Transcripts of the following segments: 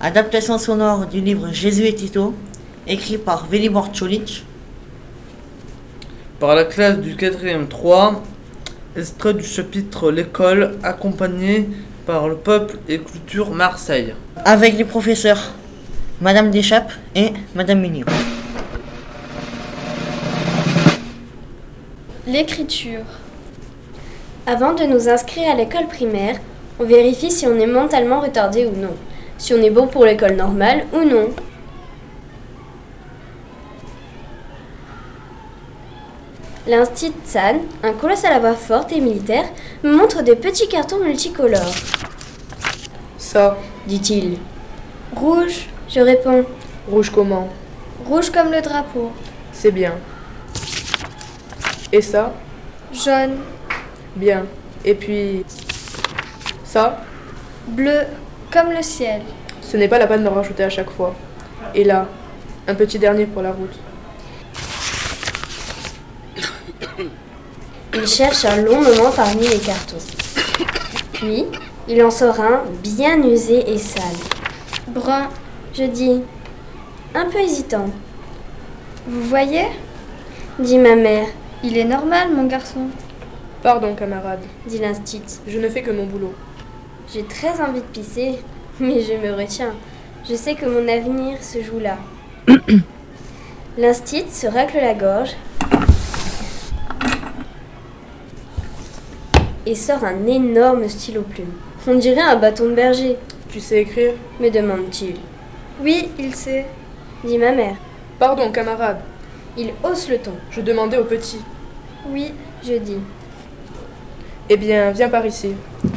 Adaptation sonore du livre Jésus et Tito, écrit par Velibor Čolić. Par la classe du 4e 3, extrait du chapitre L'école, accompagné par le peuple et culture Marseille. Avec les professeurs Madame Deschapes et Madame Mignot. L'écriture. Avant de nous inscrire à l'école primaire, on vérifie si on est mentalement retardé ou non, si on est bon pour l'école normale ou non. L'Institut San, un colosse à la voix forte et militaire, me montre des petits cartons multicolores. Ça, Dit-il. Rouge, je réponds. rouge comment? Rouge comme le drapeau. C'est bien. Et ça? Jaune, Bien. Et puis... ça? bleu comme le ciel. Ce n'est pas la peine d'en rajouter à chaque fois. Et là, un petit dernier pour la route. Il cherche un long moment parmi les cartons. Puis, il en sort un bien usé et sale. Brun, je dis, un peu hésitant. Vous voyez? Dit ma mère. Il est normal, mon garçon, Pardon, camarade. dit l'instit. Je ne fais que mon boulot. J'ai très envie de pisser, mais je me retiens. Je sais que mon avenir se joue là. L'instit se racle la gorge et sort un énorme stylo plume. On dirait un bâton de berger, Tu sais écrire? me demande-t-il. Oui, il sait, dit ma mère. Pardon, camarade. Il hausse le ton. Je demandais au petit. Oui, je dis. Eh bien, viens par ici.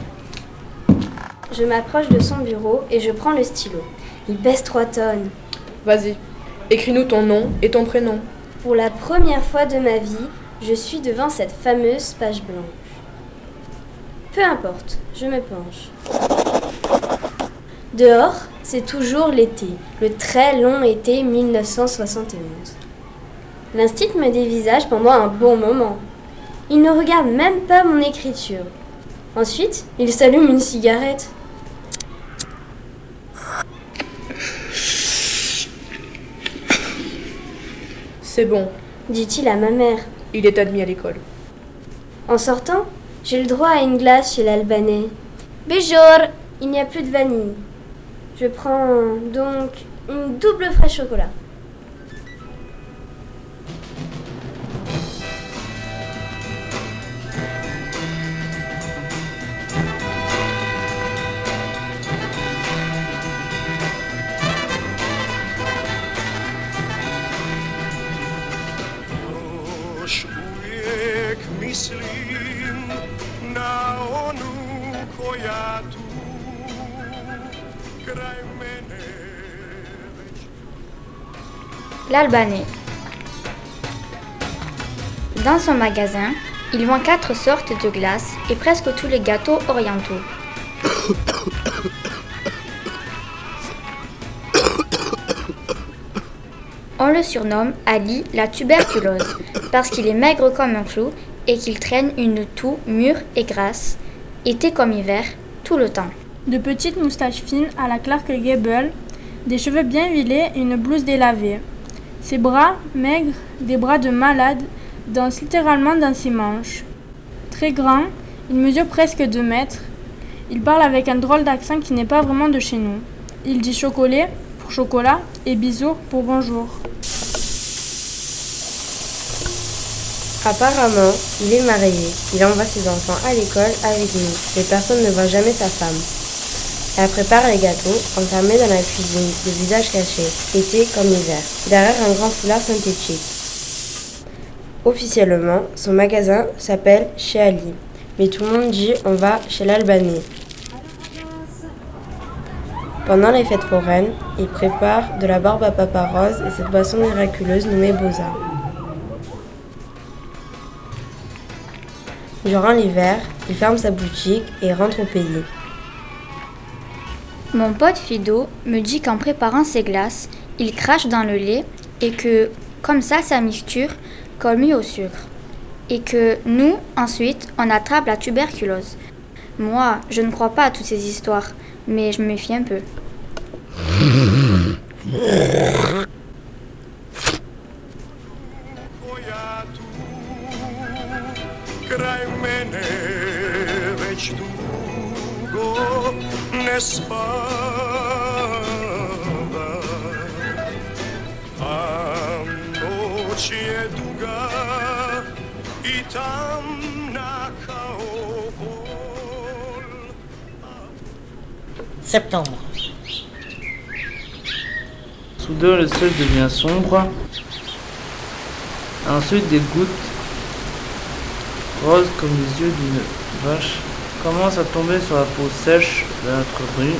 Je m'approche de son bureau et je prends le stylo. Il pèse 3 tonnes. Vas-y. Écris-nous ton nom et ton prénom. Pour la première fois de ma vie, je suis devant cette fameuse page blanche. Peu importe, je me penche. Dehors, c'est toujours l'été, le très long été 1971. L'instit me dévisage pendant un bon moment. Il ne regarde même pas mon écriture. Ensuite, il s'allume une cigarette. C'est bon. Dit-il à ma mère. Il est admis à l'école. En sortant, j'ai le droit à une glace chez l'Albanais. Bonjour, il n'y a plus de vanille. Je prends donc une double fraise chocolat. Još uvijek mislim na onu koja tu kraj mene već... L'Albanais. Dans son magasin, il vend 4 sortes de glaces et presque tous les gâteaux orientaux. On le surnomme Ali la tuberculose parce qu'il est maigre comme un clou et qu'il traîne une toux mûre et grasse, été comme hiver, tout le temps. De petites moustaches fines à la Clark Gable, des cheveux bien huilés et une blouse délavée. Ses bras, maigres, des bras de malade, dansent littéralement dans ses manches. Très grand, il mesure presque 2 mètres. Il parle avec un drôle d'accent qui n'est pas vraiment de chez nous. Il dit chocolat pour chocolat et bisous pour bonjour. Apparemment, il est marié. Il envoie ses enfants à l'école avec nous, mais personne ne voit jamais sa femme. Elle prépare les gâteaux, enfermés dans la cuisine, le visage caché, été comme hiver, derrière un grand foulard synthétique. Officiellement, son magasin s'appelle Chez Ali, mais tout le monde dit on va chez l'Albanais. Pendant les fêtes foraines, il prépare de la barbe à papa rose et cette boisson miraculeuse nommée Boza. Durant l'hiver, il ferme sa boutique et rentre au pays. Mon pote Fido me dit qu'en préparant ses glaces, il crache dans le lait et que, comme ça, sa mixture colle mieux au sucre. Et que nous, ensuite, on attrape la tuberculose. Moi, je ne crois pas à toutes ces histoires, mais je me méfie un peu. koja tu kraj mene već dugo ne spava, a noć je duga i tamna kao bol. Septembre. Soudain, le ciel devient sombre. Ensuite, des gouttes roses comme les yeux d'une vache commencent à tomber sur la peau sèche de notre rue.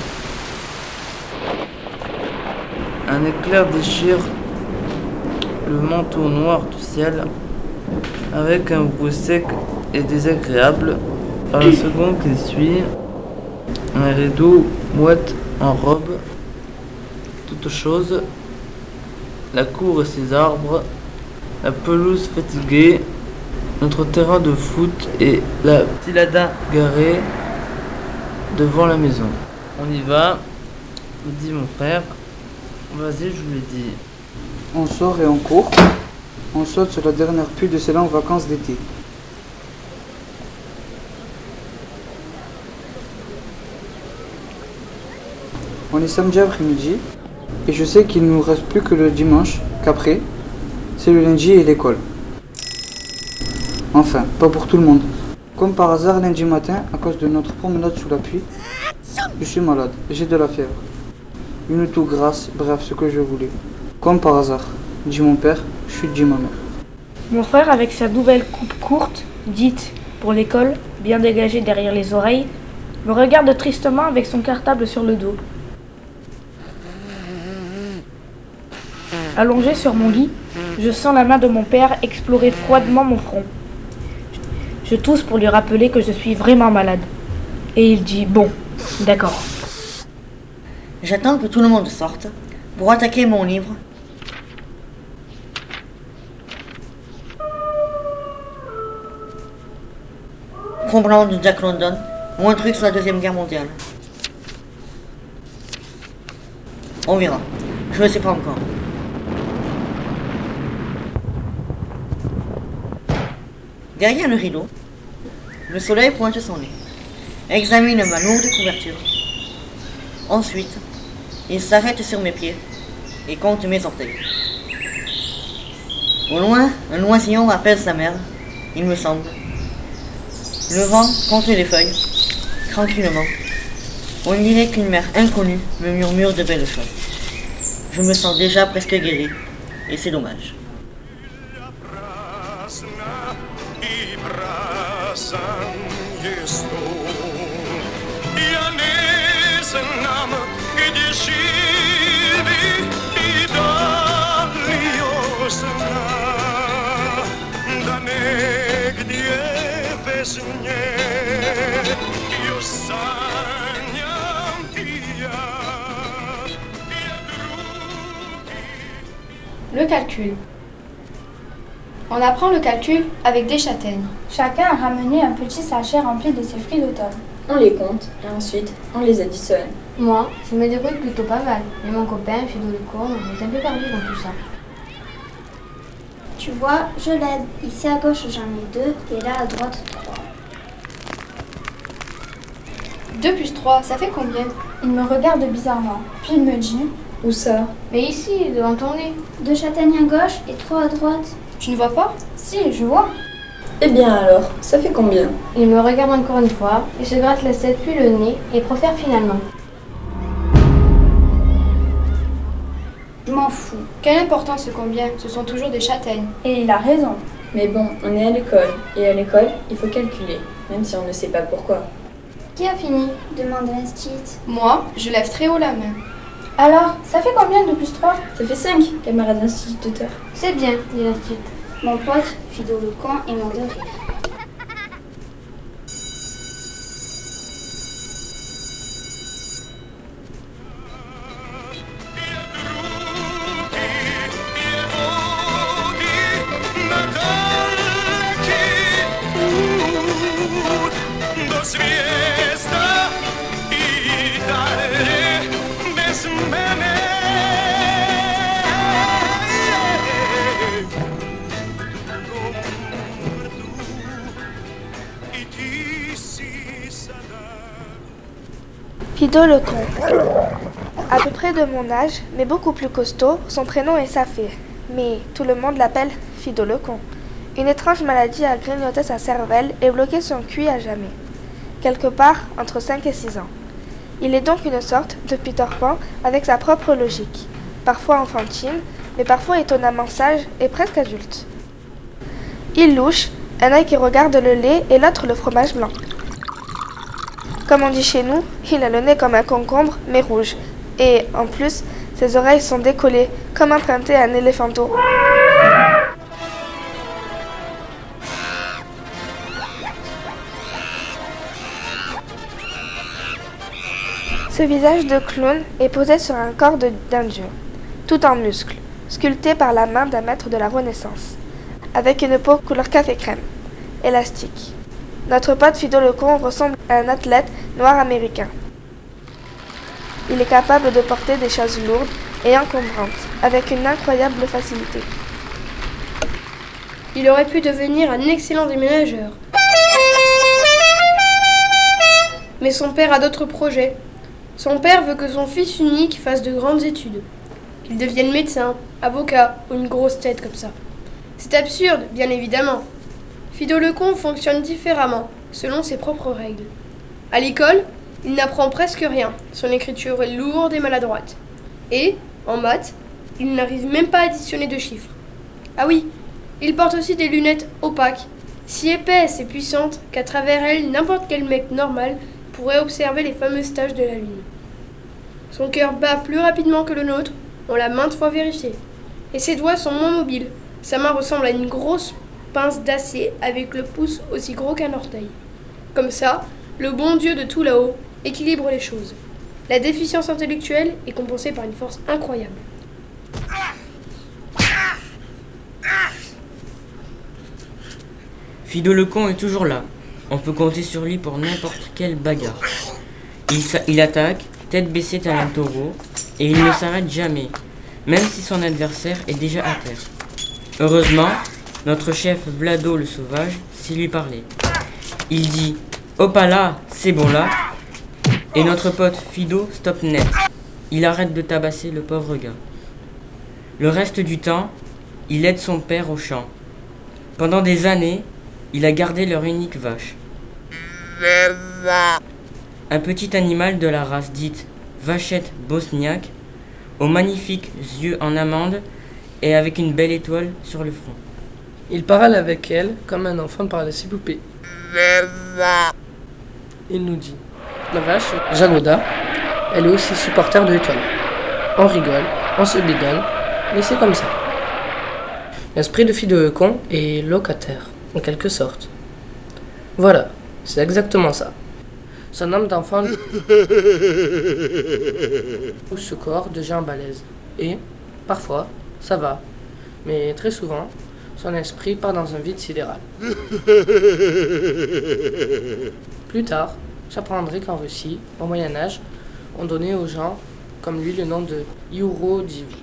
Un éclair déchire le manteau noir du ciel avec un bruit sec et désagréable. Par la seconde qui suit, un rideau mouette en robe toute chose, la cour et ses arbres, la pelouse fatiguée, notre terrain de foot et la Tilada garée devant la maison. On y va, me dit mon frère. Vas-y, je lui dis. On sort et on court. On saute sur la dernière pluie de ces longues vacances d'été. On est samedi après-midi et je sais qu'il ne nous reste plus que le dimanche, qu'après, c'est le lundi et l'école. Enfin, pas pour tout le monde. Comme par hasard, lundi matin, à cause de notre promenade sous la pluie, je suis malade, j'ai de la fièvre. Une toux grasse, bref, ce que je voulais. Comme par hasard, dit mon père, chut, dit ma mère. Mon frère, avec sa nouvelle coupe courte, dite pour l'école, bien dégagée derrière les oreilles, me regarde tristement avec son cartable sur le dos. Allongé sur mon lit, je sens la main de mon père explorer froidement mon front. Je tousse pour lui rappeler que je suis vraiment malade. Et il dit « Bon, d'accord ». J'attends que tout le monde sorte pour attaquer mon livre. Front blanc de Jack London ou un truc sur la Deuxième Guerre mondiale. On verra. Je ne sais pas encore. Derrière le rideau, le soleil pointe son nez, examine ma lourde couverture. Ensuite, il s'arrête sur mes pieds et compte mes orteils. Au loin, un oisillon appelle sa mère, il me semble. Le vent compte les feuilles, tranquillement. On dirait qu'une mère inconnue me murmure de belles choses. Je me sens déjà presque guéri, et c'est dommage. I prazan jest on. Ja ne znam gdje živi i da li još zna da negdje bez nje još sanjam i ja drugi. Le calcul. On apprend le calcul avec des châtaignes. Chacun a ramené un petit sachet rempli de ses fruits d'automne. On les compte et ensuite on les additionne. Moi, je me débrouille plutôt pas mal. Mais mon copain, Fidolico, est un peu perdu dans tout ça. Tu vois, je l'aide. Ici à gauche, j'en ai 2 et là à droite, 3. 2 plus 3, ça fait combien? Il me regarde bizarrement, puis il me dit « Où ça ?» Mais ici, devant ton nez. 2 châtaignes à gauche et 3 à droite. Tu ne vois pas? Si, je vois. Eh bien alors, ça fait combien? Il me regarde encore une fois, il se gratte la tête puis le nez et profère finalement. Je m'en fous. Quelle importance ce combien? Ce sont toujours des châtaignes. Et il a raison. Mais bon, on est à l'école, et à l'école, il faut calculer, même si on ne sait pas pourquoi. Qui a fini? Demande l'instit. Moi, je lève très haut la main. Alors, ça fait combien de plus 3? Ça fait 5, camarade instituteur. C'est bien, dit l'instit. Mon pote, Fido le camp et mon de rire. Do zvijezda i dalje bez mene. Fido le con. À peu près de mon âge, mais beaucoup plus costaud, son prénom est Safir. Mais tout le monde l'appelle Fido le con. Une étrange maladie a grignoté sa cervelle et bloqué son QI à jamais. Quelque part entre 5 et 6 ans. Il est donc une sorte de Peter Pan avec sa propre logique. Parfois enfantine, mais parfois étonnamment sage et presque adulte. Il louche, un œil qui regarde le lait et l'autre le fromage blanc. Comme on dit chez nous, il a le nez comme un concombre, mais rouge. Et, en plus, ses oreilles sont décollées, comme empruntées à un éléphanteau. Ce visage de clown est posé sur un corps d'un dieu, tout en muscles, sculpté par la main d'un maître de la Renaissance, avec une peau couleur café crème, élastique. Notre pote Fido le con ressemble à un athlète noir américain. Il est capable de porter des choses lourdes et encombrantes, avec une incroyable facilité. Il aurait pu devenir un excellent déménageur. Mais son père a d'autres projets. Son père veut que son fils unique fasse de grandes études, qu'il devienne médecin, avocat ou une grosse tête comme ça. C'est absurde, bien évidemment. Fido le con fonctionne différemment, selon ses propres règles. À l'école, il n'apprend presque rien. Son écriture est lourde et maladroite. Et, en maths, il n'arrive même pas à additionner de chiffres. Ah oui, il porte aussi des lunettes opaques, si épaisses et puissantes qu'à travers elles, n'importe quel mec normal pourrait observer les fameuses taches de la lune. Son cœur bat plus rapidement que le nôtre, on l'a maintes fois vérifié. Et ses doigts sont moins mobiles. Sa main ressemble à une grosse pince d'acier avec le pouce aussi gros qu'un orteil. Comme ça, le bon Dieu de tout là-haut équilibre les choses. La déficience intellectuelle est compensée par une force incroyable. Fido le con est toujours là. On peut compter sur lui pour n'importe quelle bagarre. Il attaque, tête baissée tel un taureau, et il ne s'arrête jamais, même si son adversaire est déjà à terre. Heureusement, notre chef Vlado le sauvage sait lui parler. Il dit « Hopala, c'est bon là !» Et notre pote Fido stoppe net. Il arrête de tabasser le pauvre gars. Le reste du temps, il aide son père au champ. Pendant des années, il a gardé leur unique vache. Un petit animal de la race dite vachette bosniaque, aux magnifiques yeux en amande et avec une belle étoile sur le front. Il parle avec elle comme un enfant parle à ses poupées. Il nous dit, la vache, Jagoda, elle est aussi supporter de l'étoile. On rigole, on se bidonne, mais c'est comme ça. L'esprit de Fido le con est locataire, en quelque sorte. Voilà, c'est exactement ça. Son âme d'enfant pousse ce corps de gens balèzes. Et, parfois, ça va. Mais très souvent, son esprit part dans un vide sidéral. Plus tard, j'apprendrai qu'en Russie, au Moyen-Âge, on donnait aux gens, comme lui, le nom de Yuro Divi.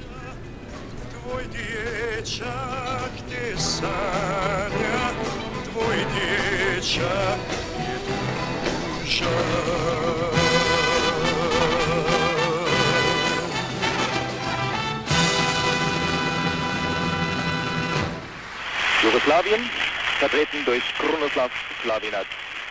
Jugoslawien, vertreten durch Krunoslav Slavinat.